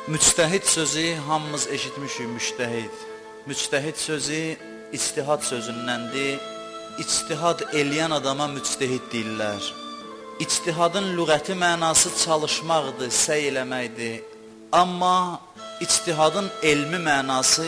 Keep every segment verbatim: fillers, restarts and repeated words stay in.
Müctəhid sözü hamımız eşitmişik, müctəhid. Müctəhid sözü ictihad sözündəndir. İctihad eləyən adama müctəhid deyirlər. İctihadın lüğəti mənası çalışmaqdır, səy eləməkdir. Amma ictihadın elmi mənası,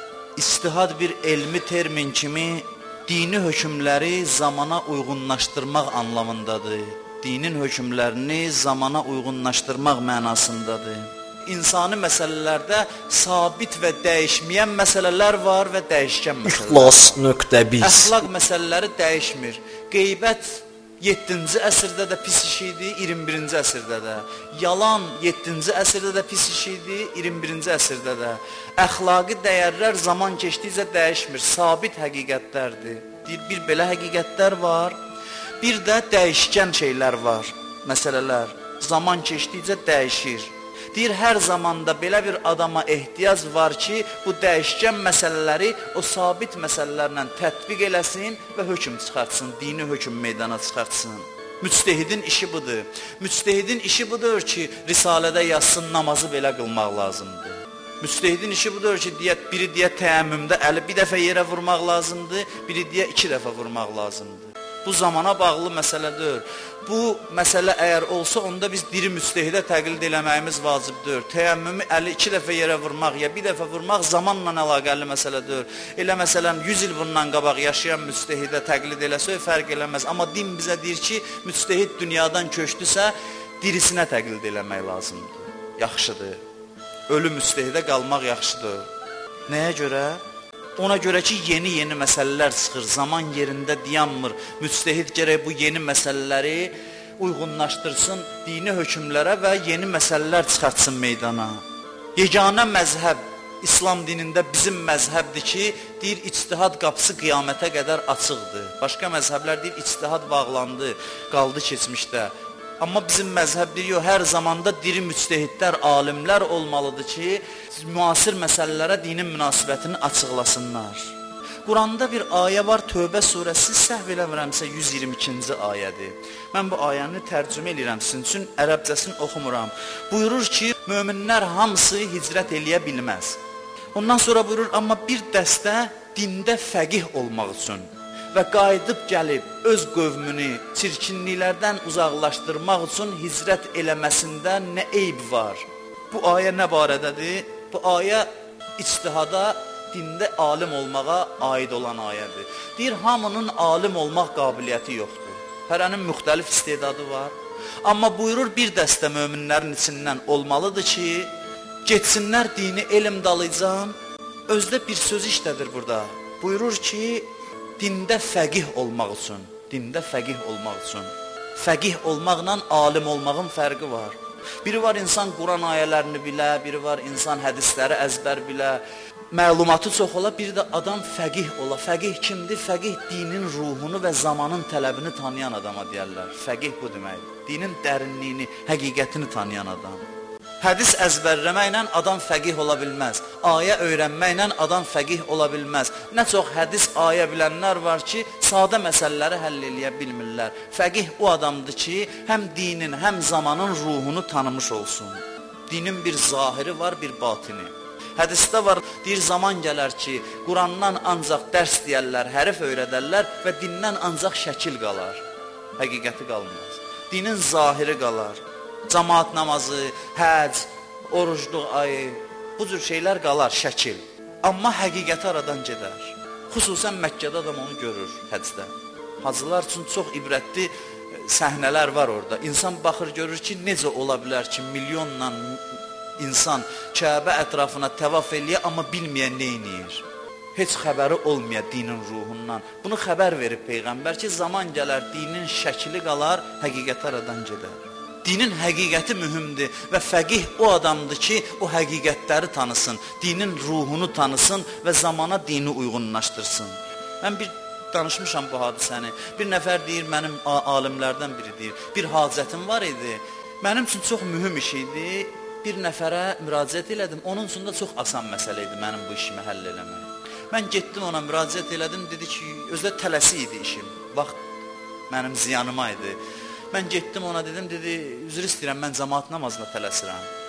ictihad bir elmi termin kimi dini hökmləri zamana uyğunlaşdırmaq anlamındadır. Dinin hökmlərini zamana uyğunlaşdırmaq mənasındadır. İnsani məsələlərdə sabit və dəyişməyən məsələlər var və dəyişkən məsələlər. İxlas nöqtə biz. Əxlaq məsələləri dəyişmir. Qeybət yeddinci əsrdə də pis iş idi, iyirmi birinci əsrdə də. Yalan yeddinci əsrdə də pis iş idi, iyirmi birinci əsrdə də. Əxlaqi dəyərlər zaman keçdikcə dəyişmir, sabit həqiqətlərdir. Bir, bir belə həqiqətlər var, bir də dəyişkən şeylər var, məsələlər. Zaman keçdikcə dəyişir. Deyir, hər zamanda belə bir adama ehtiyac var ki, bu dəyişkən məsələləri o sabit məsələlərlə tətbiq eləsin və hökm çıxartsın, dini hökm meydana çıxartsın. Müctəhidin işi budur. Müctəhidin işi budur ki, risalədə yazsın, namazı belə qılmaq lazımdır. Müctəhidin işi budur ki, deyət, biri deyə təyəmmümdə əli bir dəfə yerə vurmaq lazımdır, biri deyə iki dəfə vurmaq lazımdır. Bu zamana bağlı məsələdir. Bu məsələ əgər olsa, onda biz diri müctehidə təqlid eləməyimiz vacibdir. Təyəmmümü əli iki dəfə yerə vurmaq ya bir dəfə vurmaq zamanla əlaqəli məsələdir. Elə məsələn yüz il bundan qabaq yaşayan müctehidə təqlid eləsə fərq eləməz. Amma din bizə deyir ki, müctehid dünyadan köçdüsə, dirisinə təqlid eləmək lazımdır. Yaxşıdır. Ölü müctehidə qalmaq yaxşıdır. Nəyə görə? Ona görə ki, yeni-yeni məsələlər çıxır, zaman yerində dayanmır. Müctehid gərək bu yeni məsələləri uyğunlaşdırsın dini hökmlərə və yeni məsələlər çıxartsın meydana. Yeganə məzhəb, İslam dinində bizim məzhəbdir ki, deyir, ictihad qapısı qiyamətə qədər açıqdır. Başqa məzhəblər deyir, ictihad bağlandı, qaldı keçmişdə. Amma bizim məzhəb deyir, hər zamanda diri müctehidlər, alimlər olmalıdır ki, müasir məsələlərə dinin münasibətini açıqlasınlar. Quranda bir ayə var, Tövbə surəsi, səhv eləmirəmsə yüz iyirmi ikinci ayədir. Mən bu ayəni tərcümə edirəm sizin üçün, ərəbcəsini oxumuram. Buyurur ki, möminlər hamısı hicrət eləyə bilməz. Ondan sonra buyurur, amma bir dəstə dində fəqih olmaq üçün və qayıdıb gəlib öz qövmünü çirkinliklərdən uzaqlaşdırmaq üçün hicrət eləməsində nə eyb var? Bu ayə nə barədədir? Bu ayə ictihada, dində alim olmağa aid olan ayədir. Deyir, hamının alim olmaq qabiliyyəti yoxdur. Hərənin müxtəlif istedadı var. Amma buyurur, bir dəstə möminlərin içindən olmalıdır ki, getsinlər dini elm dalıcan, özdə bir söz işlədir burada. Buyurur ki, dində fəqih olmaq üçün, dində fəqih olmaq üçün, fəqih olmaqla alim olmağın fərqi var. Biri var insan Quran ayələrini bilə, biri var insan hədisləri əzbər bilə, məlumatı çox ola, biri də adam fəqih ola. Fəqih kimdir? Fəqih dinin ruhunu və zamanın tələbini tanıyan adama deyərlər. Fəqih bu deməkdir. Dinin dərinliyini, həqiqətini tanıyan adam. Hədis əzbərləməklə adam fəqih ola bilməz. Ayə öyrənməklə adam fəqih ola bilməz. Nə çox hədis, ayə bilənlər var ki, sadə məsələləri həll eləyə bilmirlər. Fəqih o adamdır ki, həm dinin, həm zamanın ruhunu tanımış olsun. Dinin bir zahiri var, bir batini. Hədisdə var, deyir, zaman gələr ki, Qurandan ancaq dərs deyərlər, hərf öyrədərlər və dindən ancaq şəkil qalar. Həqiqəti qalmaz. Dinin zahiri qalar. Camaat namazı, həc, orucluq ayı, bu cür şeylər qalar, şəkil. Amma həqiqəti aradan gedər. Xüsusən Məkkədə adam onu görür həcdə. Hacılar üçün çox ibrətli səhnələr var orada. İnsan baxır, görür ki, necə ola bilər ki, milyonla insan Kəbə ətrafına təvaf eləyə, amma bilməyən neyniyir. Heç xəbəri olmaya dinin ruhundan. Bunu xəbər verib Peyğəmbər ki, zaman gələr, dinin şəkili qalar, həqiqəti aradan gedər. Dinin həqiqəti mühümdür və fəqih o adamdır ki, o həqiqətləri tanısın, dinin ruhunu tanısın və zamana dini uyğunlaşdırsın. Mən bir danışmışam bu hadisəni. Bir nəfər deyir, mənim alimlərdən biri deyir, bir hacətim var idi. Mənim üçün çox mühüm iş idi. Bir nəfərə müraciət elədim. Onun üçün də çox asan məsələ idi mənim bu işimi həll eləmək. Mən getdim ona müraciət elədim. Dedi ki, özdə tələsi idi işim. Vaxt mənim ziyanıma idi. Mən getdim ona dedim, dedi, üzr istəyirəm, mən cəmaat namazına tələsirəm.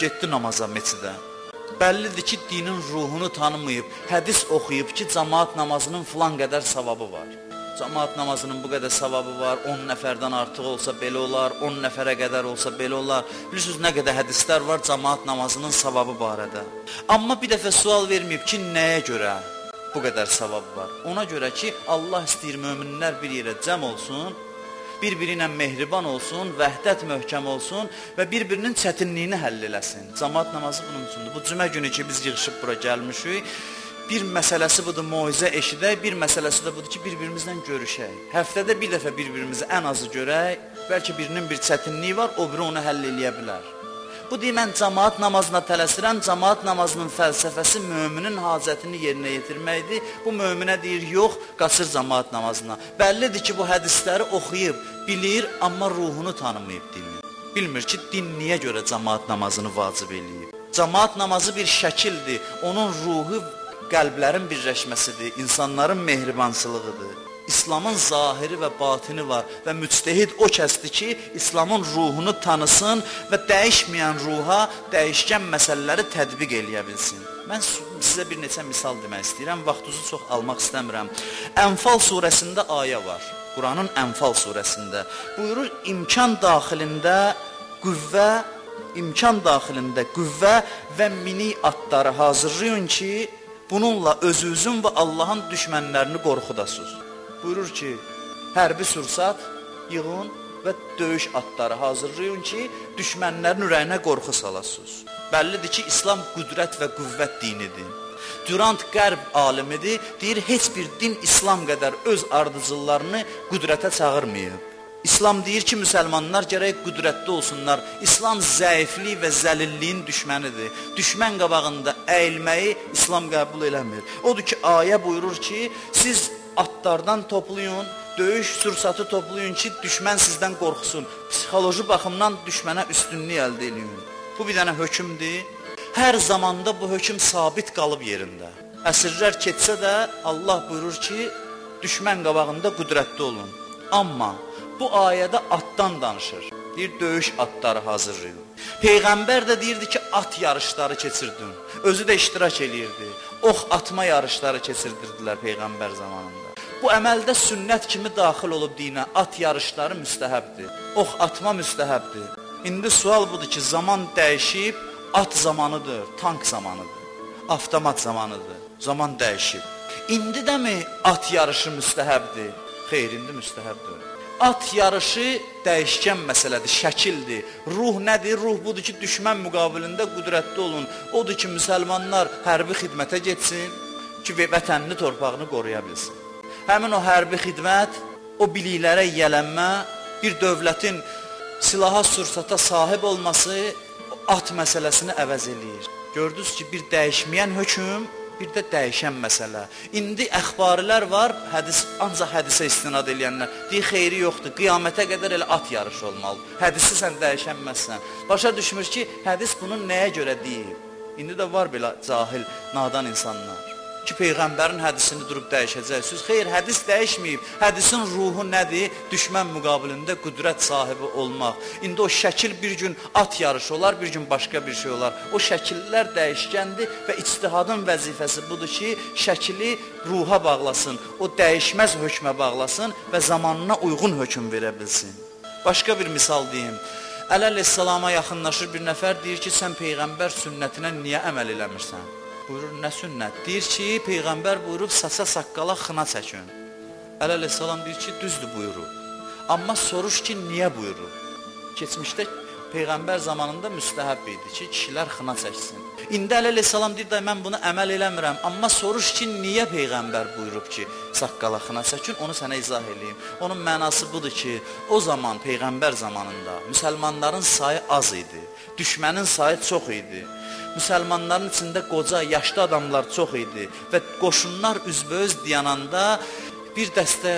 getdi namaza meçidə. Bəllidir ki, dinin ruhunu tanımayıb, hədis oxuyub ki, cəmaat namazının filan qədər savabı var. Cəmaat namazının bu qədər savabı var, on nəfərdən artıq olsa belə olar, on nəfərə qədər olsa belə olar. Bilirsiniz, nə qədər hədislər var cəmaat namazının savabı barədə. Amma bir dəfə sual verməyib ki, nəyə görə bu qədər savab var? Ona görə ki, Allah istəyir möminlər bir yerə cəm olsun, bir-biri ilə mehriban olsun, vəhdət möhkəm olsun və bir-birinin çətinliyini həll eləsin. Cəmaat namazı bunun üçündür. Bu cümə günü ki, biz yığışıb bura gəlmişik, bir məsələsi budur, moizə eşidək, bir məsələsi də budur ki, bir-birimizlə görüşək. Həftədə bir dəfə bir-birimizi ən azı görək, bəlkə birinin bir çətinliyi var, o biri onu həll eləyə bilər. Bu deyir, mən cəmaat namazına tələsirəm, cəmaat namazının fəlsəfəsi möminin hacətini yerinə yetirməkdir. Bu möminə deyir, yox, qaçır cəmaat namazına. Bəllidir ki, bu hədisləri oxuyub, bilir, amma ruhunu tanımayıb dini. Bilmir ki, din niyə görə cəmaat namazını vacib eləyib. Cəmaat namazı bir şəkildir, onun ruhu qəlblərin birləşməsidir, insanların mehribançılığıdır. İslamın zahiri və batini var və müctehid o kəsdir ki, İslamın ruhunu tanısın və dəyişməyən ruha dəyişkən məsələləri tətbiq eləyə bilsin. Mən sizə bir neçə misal demək istəyirəm, vaxtınızı çox almaq istəmirəm. Ənfal surəsində ayə var, Quranın Ənfal surəsində. Buyurur, imkan daxilində qüvvə, imkan daxilində qüvvə və minik atları hazırlayın ki, bununla özünüzün və Allahın düşmənlərini qorxudasınız. Buyurur ki, hərbi sursat yığın və döyüş atları hazırlayın ki, düşmənlərin ürəyinə qorxu salasınız. Bəllidir ki, İslam qüdrət və qüvvət dinidir. Durant qərb alimidir, deyir, heç bir din İslam qədər öz ardıcıllarını qüdrətə çağırmayıb. İslam deyir ki, müsəlmanlar gərək qüdrətli olsunlar. İslam zəiflik və zəlilliyin düşmənidir. Düşmən qabağında əyilməyi İslam qəbul eləmir. Odur ki, ayə buyurur ki, siz atlardan toplayın, döyüş sursatı toplayın ki, düşmən sizdən qorxusun. Psixoloji baxımdan düşmənə üstünlük əldə edin. Bu bir dənə hökmdür. Hər zamanda bu hökm sabit qalıb yerində. Əsrlər keçsə də Allah buyurur ki, düşmən qabağında qüdrətli olun. Amma bu ayədə atdan danışır. Deyir, döyüş atları hazırlayın. Peyğəmbər də deyirdi ki, at yarışları keçirdin. Özü də iştirak eləyirdi. Ox atma yarışları keçirdirdilər Peyğəmbər zamanında. Bu əməldə sünnət kimi daxil olub dinə, at yarışları müstəhəbdir. Ox atma müstəhəbdir. İndi sual budur ki, zaman dəyişib, at zamanıdır, tank zamanıdır, avtomat zamanıdır, zaman dəyişib. İndi də mi at yarışı müstəhəbdir? Xeyr, indi müstəhəbdir. At yarışı dəyişkən məsələdir, şəkildir. Ruh nədir? Ruh budur ki, düşmən müqabilində qüdrətli olun. Odur ki, müsəlmanlar hərbi xidmətə getsin ki, vətənini, torpağını qoruya bilsin. Həmin o hərbi xidmət, o biliklərə yiyələnmə, bir dövlətin silaha sursata sahib olması at məsələsini əvəz eləyir. Gördünüz ki, bir dəyişməyən hökm, bir də dəyişən məsələ. İndi əxbarilər var, hədis, ancaq hədisə istinad eləyənlər. Deyir, xeyri yoxdur, qiyamətə qədər elə at yarışı olmalıdır. Hədisi sən dəyişənməzsən. Başa düşmür ki, hədis bunu nəyə görə deyib? İndi də var belə cahil, nadan insanlar ki, Peyğəmbərin hədisini durub dəyişəcəksiniz. Xeyr, hədis dəyişməyib. Hədisin ruhu nədir? Düşmən müqabilində qüdrət sahibi olmaq. İndi o şəkil bir gün at yarışı olar, bir gün başqa bir şey olar. O şəkillər dəyişkəndir və ictihadın vəzifəsi budur ki, şəkili ruha bağlasın, o dəyişməz hökmə bağlasın və zamanına uyğun hökm verə bilsin. Başqa bir misal deyim. Əleyhissalama yaxınlaşır bir nəfər, deyir ki, sən Peyğəmbər sünnətinə niyə əməl eləmirsən? Buyurur, nə sünnət? Deyir ki, Peyğəmbər buyurub, saça saqqala xına çəkin. Əleyhissalam deyir ki, düzdür buyurub. Amma soruş ki, niyə buyurub? Keçmişdə Peyğəmbər zamanında müstəhəb idi ki, kişilər xına çəksin. İndi Əleyhissalam deyir, mən bunu əməl eləmirəm. Amma soruş ki, niyə Peyğəmbər buyurub ki, saqqala xına çəkin, onu sənə izah eləyim. Onun mənası budur ki, o zaman Peyğəmbər zamanında müsəlmanların sayı az idi, düşmənin sayı çox idi. Müsəlmanların içində qoca, yaşlı adamlar çox idi və qoşunlar üzbəüz dayananda bir dəstə,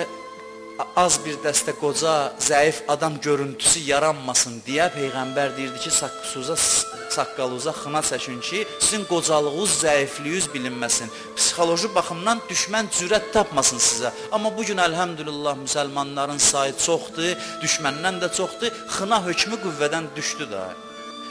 az bir dəstə qoca, zəif adam görüntüsü yaranmasın deyə Peyğəmbər deyirdi ki, saqqalıza xına çəkin ki, sizin qocalığınız, zəifliyiniz bilinməsin. Psixoloji baxımdan düşmən cürət tapmasın sizə. Amma bugün əlhəmdülillah müsəlmanların sayı çoxdur, düşməndən də çoxdur, xına hökmü qüvvədən düşdü da.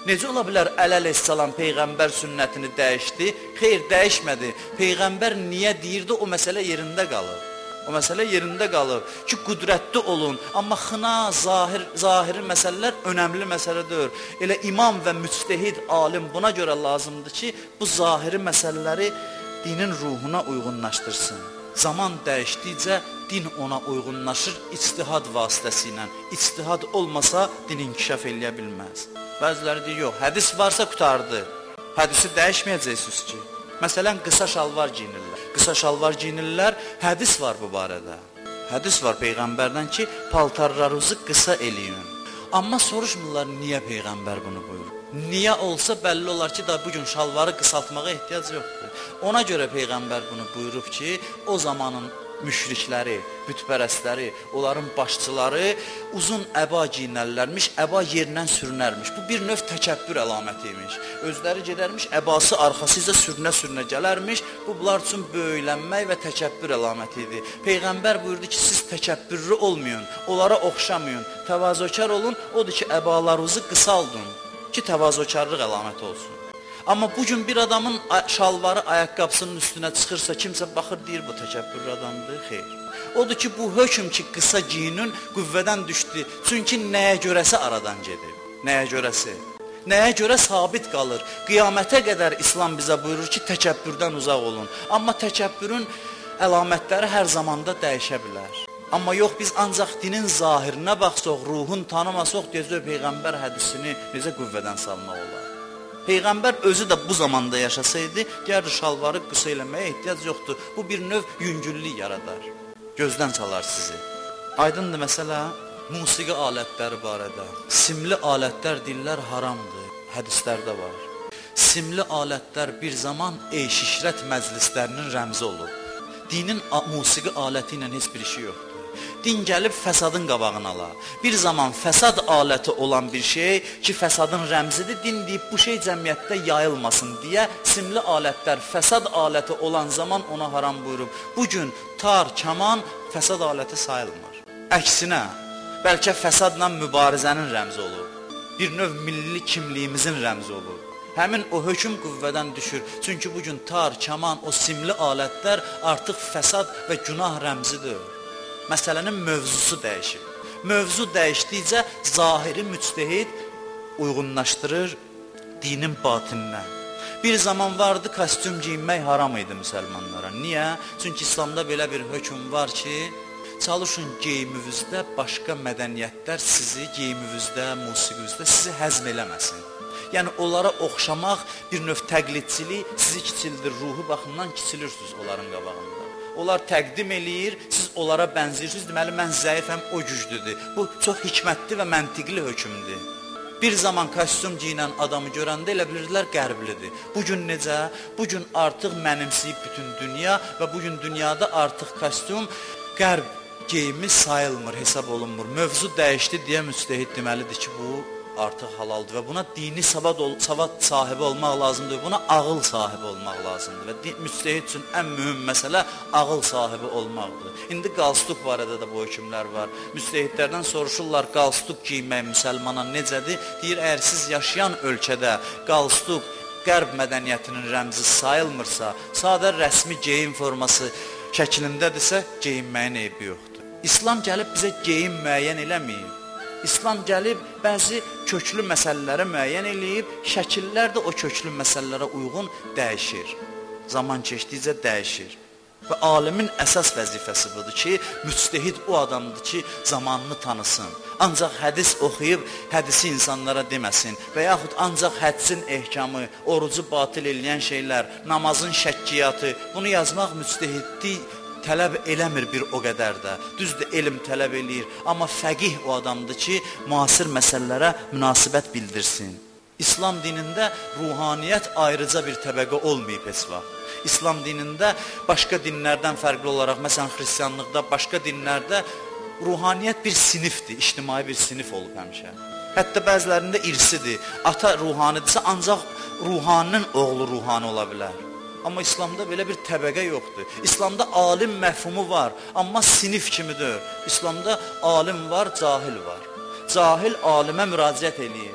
Necə ola bilər Əli əleyhissalam Peyğəmbər sünnətini dəyişdi? Xeyr, dəyişmədi. Peyğəmbər niyə deyirdi, o məsələ yerində qalır. O məsələ yerində qalır ki, qüdrətli olun. Amma xına, zahir, zahiri məsələlər önəmli məsələdir. Elə imam və müctəhid alim buna görə lazımdır ki, bu zahiri məsələləri dinin ruhuna uyğunlaşdırsın. Zaman dəyişdikcə din ona uyğunlaşır ictihad vasitəsilə. İctihad olmasa din inkişaf eləyə bilməz. Bəziləri deyir, yox, hədis varsa qutardı. Hədisi dəyişməyəcəksiniz ki. Məsələn, qısa şalvar giyinirlər. Qısa şalvar giyinirlər, hədis var bu barədə. Hədis var Peyğəmbərdən ki, paltarlarınızı qısa eləyin. Amma soruşmurlar, niyə Peyğəmbər bunu buyurur? Niyə olsa bəlli olar ki, da bugün şalvarı qısaltmağa ehtiyac yoxdur. Ona görə Peyğəmbər bunu buyurub ki, o zamanın müşrikləri, bütpərəstləri, onların başçıları uzun əba giyinərlərmiş, əba yerindən sürünərmiş. Bu bir növ təkəbbür əlaməti imiş. Özləri gedərmiş, əbası arxasıca sürünə-sürünə gələrmiş. Bu, bunlar üçün böyülənmək və təkəbbür əlaməti idi. Peyğəmbər buyurdu ki, siz təkəbbürlü olmayın, onlara oxşamayın, təvazökar olun, odur ki, əbalarınızı qısaldın ki, təvazökarlıq əlaməti olsun. Amma bugün bir adamın şalvarı ayaqqabısının üstünə çıxırsa, kimsə baxır, deyir, bu təkəbbürlü adamdır, xeyr. Odur ki, bu hökm ki, qısa giyinin qüvvədən düşdü. Çünki nəyə görəsə aradan gedir, nəyə görəsi. Nəyə görə sabit qalır. Qiyamətə qədər İslam bizə buyurur ki, təkəbbürdən uzaq olun. Amma təkəbbürün əlamətləri hər zamanda dəyişə bilər. Amma yox, biz ancaq dinin zahirinə baxsaq, ruhun tanımasaq, deyəcək, Peyğəmbər hədisini necə qüvvədən salmaq olar. Peyğəmbər özü də bu zamanda yaşasaydı, gəldi şalvarı qısa eləməyə ehtiyac yoxdur. Bu bir növ yüngüllük yaradar. Gözdən çalar sizi. Aydındır məsələ, musiqi alətləri barədə. Simli alətlər deyirlər haramdır, hədislərdə var. Simli alətlər bir zaman eş-işrət məclislərinin rəmzi olur. Dinin musiqi aləti ilə heç bir işi yoxdur. Din gəlib fəsadın qabağını ala. Bir zaman fəsad aləti olan bir şey ki, fəsadın rəmzidir, din deyib bu şey cəmiyyətdə yayılmasın deyə simli alətlər fəsad aləti olan zaman ona haram buyurub. Bugün tar, kaman fəsad aləti sayılmır. Əksinə, bəlkə fəsadla mübarizənin rəmzi olur. Bir növ milli kimliyimizin rəmzi olur. Həmin o hökm qüvvədən düşür. Çünki bugün tar, kaman, o simli alətlər artıq fəsad və günah rəmzidir. Məsələnin mövzusu dəyişir. Mövzu dəyişdikcə zahiri müctəhid uyğunlaşdırır dinin batininə. Bir zaman vardı, kostyum giyinmək haram idi müsəlmanlara. Niyə? Çünki İslamda belə bir hökm var ki, çalışın geyimizdə başqa mədəniyyətlər sizi geyimizdə, musiqimizdə sizi həzm eləməsin. Yəni, onlara oxşamaq bir növ təqlidçilik sizi kiçildir, ruhu baxımdan kiçilirsiniz onların qabağında. Onlar təqdim eləyir, siz onlara bənzirsiniz, deməli, mən zəifəm, o güclüdür. Bu, çox hikmətli və məntiqli hökmdür. Bir zaman kostyum giyinən adamı görəndə elə bilirdilər qərblidir. Bugün necə? Bugün artıq mənimsəyib bütün dünya və bugün dünyada artıq kostyum qərb geyimi sayılmır, hesab olunmur. Mövzu dəyişdi deyə müctəhid deməlidir ki, bu artıq halaldır və buna dini savad, ol, savad sahibi olmaq lazımdır, buna ağıl sahibi olmaq lazımdır və müctəhid üçün ən mühüm məsələ ağıl sahibi olmaqdır. İndi qalstuk barədə də bu hökmlər var. Müctəhidlərdən soruşurlar, qalstuk giymək müsəlmana necədir? Deyir, əgər siz yaşayan ölkədə qalstuk qərb mədəniyyətinin rəmzi sayılmırsa, sadə rəsmi geyim forması şəklindədirsə, geyinməyin eybi yoxdur. İslam gəlib bizə geyim müəyyən eləməyib. İslam gəlib bəzi köklü məsələləri müəyyən eləyib, şəkillər də o köklü məsələlərə uyğun dəyişir. Zaman keçdikcə dəyişir. Və alimin əsas vəzifəsi budur ki, müctəhid o adamdır ki, zamanını tanısın. Ancaq hədis oxuyub hədisi insanlara deməsin və yaxud ancaq hədsin ehkamı, orucu batil eləyən şeylər, namazın şəkkiyatı, bunu yazmaq müctəhidlik tələb eləmir bir o qədər də. Düzdür, elm tələb eləyir, amma fəqih o adamdır ki, müasir məsələlərə münasibət bildirsin. İslam dinində ruhaniyyət ayrıca bir təbəqə olmayıb heç vaxt. İslam dinində başqa dinlərdən fərqli olaraq, məsələn, xristianlıqda, başqa dinlərdə ruhaniyyət bir sinifdir, ictimai bir sinif olub həmişə. Hətta bəzilərində irsidir. Ata ruhanidirsə, ancaq ruhaninin oğlu ruhani ola bilər. Amma İslamda belə bir təbəqə yoxdur. İslamda alim məfhumu var, amma sinif kimidir. İslamda alim var, cahil var. Cahil alimə müraciət eləyir.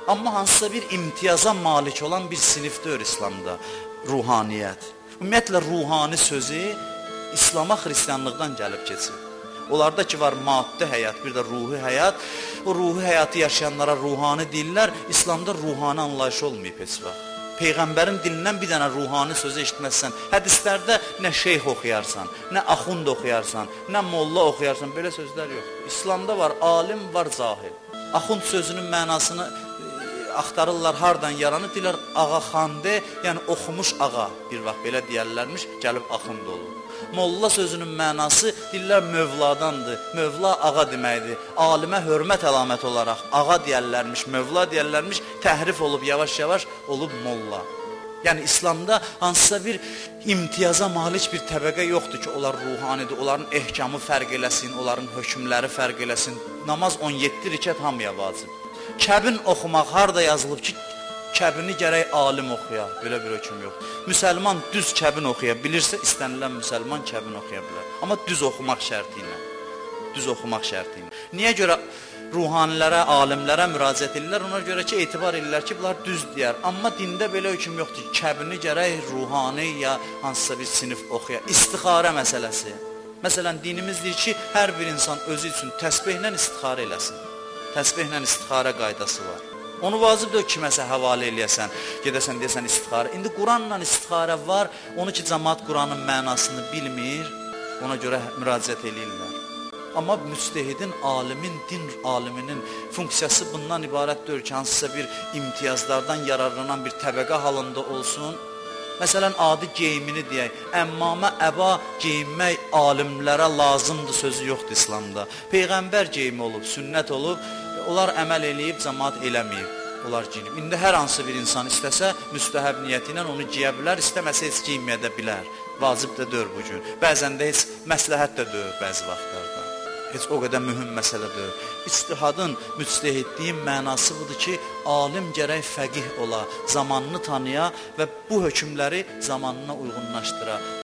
Amma hansısa bir imtiyaza malik olan bir sinifdir İslamda ruhaniyyət. Ümumiyyətlə, ruhani sözü İslama xristiyanlıqdan gəlib keçir. Onlarda ki var maddi həyat, bir də ruhi həyat. O ruhi həyatı yaşayanlara ruhani deyirlər. İslamda ruhani anlayışı olmayıb heç vaxt. Peyğəmbərin dilindən bir dənə ruhani sözü eşitməzsən. Hədislərdə nə şeyx oxuyarsan, nə axund oxuyarsan, nə molla oxuyarsan, belə sözlər yoxdur. İslamda var alim, var cahil. Axund sözünün mənasını axtarırlar, hardan yaranır, deyirlər ağa xandı, yəni oxumuş ağa, bir vaxt belə deyərlərmiş, gəlib axund olur. Molla sözünün mənası deyirlər mövladandır, mövla ağa deməkdir, alimə hörmət əlaməti olaraq ağa deyərlərmiş, mövla deyərlərmiş, təhrif olub, yavaş-yavaş olub molla. Yəni İslamda hansısa bir imtiyaza malik bir təbəqə yoxdur ki, onlar ruhanidir, onların ehkamı fərq eləsin, onların hökmləri fərq eləsin. Namaz on yeddi rükət hamıya vacib. Kəbin oxumaq harada yazılıb ki, kəbini gərək alim oxuya, belə bir hökm yox. Müsəlman düz kəbin oxuya bilirsə, istənilən müsəlman kəbin oxuya bilər. Amma düz oxumaq şərti ilə. Düz oxumaq şərti ilə. Niyə görə ruhanilərə, alimlərə müraciət edirlər? Ona görə ki, etibar edirlər ki, bunlar düz deyər. Amma dində belə hökm yoxdur. Kəbini gərək ruhani ya hansısa bir sinif oxuya. İstixarə məsələsi. Məsələn, dinimiz deyir ki, hər bir insan özü üçün təsbihlə istixarə eləsin. Təsbihlə istixarə qaydası var. Onu vacibdir kiməsə həvalə eləyəsən, gedəsən deyəsən istixarə. İndi Quranla istixarə var, onu ki, cəmaat Quranın mənasını bilmir, ona görə müraciət eləyirlər. Amma müctehidin, alimin, din aliminin funksiyası bundan ibarətdir ki, hansısa bir imtiyazlardan yararlanan bir təbəqə halında olsun. Məsələn, adi geyimini deyək, əmmamə, əba geyinmək alimlərə lazımdır sözü yoxdur İslamda. Peyğəmbər geyimi olub, sünnət olub, onlar əməl eləyib, cəmaat eləməyib, onlar geyinib. İndi hər hansı bir insan istəsə, müstəhəb niyyəti ilə onu giyə bilər, istəməsə heç geyinməyə də bilər. Vacib də deyil bugün. Bəzən də heç məsləhət də deyil bəzi vaxtlarda. Heç o qədər mühüm məsələ deyil. İctihadın, müctehidliyin mənası budur ki, alim gərək fəqih ola, zamanını tanıya və bu hökmləri zamanına uyğunlaşdıra.